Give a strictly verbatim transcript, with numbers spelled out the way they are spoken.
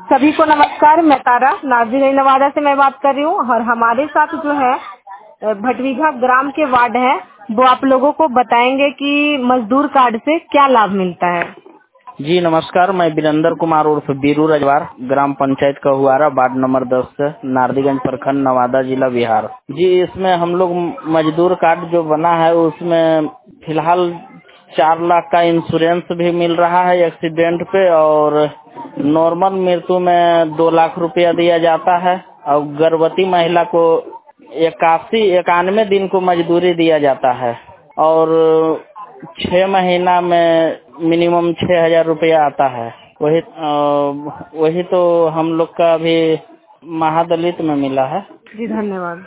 सभी को नमस्कार। मैं तारा नाजिर नवादा से मैं बात कर रही हूँ और हमारे साथ जो है भटवीघा ग्राम के वार्ड है, वो आप लोगों को बताएंगे कि मजदूर कार्ड से क्या लाभ मिलता है। जी नमस्कार, मैं वीरेंद्र कुमार उर्फ बीरू रजवार, ग्राम पंचायत कहुआरा, वार्ड नंबर दस से नारदीगंज प्रखंड, नवादा जिला, बिहार। जी, इसमें हम लोग मजदूर कार्ड जो बना है उसमें फिलहाल चार लाख का इंश्योरेंस भी मिल रहा है एक्सीडेंट पे, और नॉर्मल मृत्यु में दो लाख रुपया दिया जाता है, और गर्भवती महिला को इक्यासी इक्यानवे दिन को मजदूरी दिया जाता है, और छह महीना में मिनिमम छह हजार रुपया आता है। वही अ, वही तो हम लोग का अभी महादलित में मिला है। जी धन्यवाद।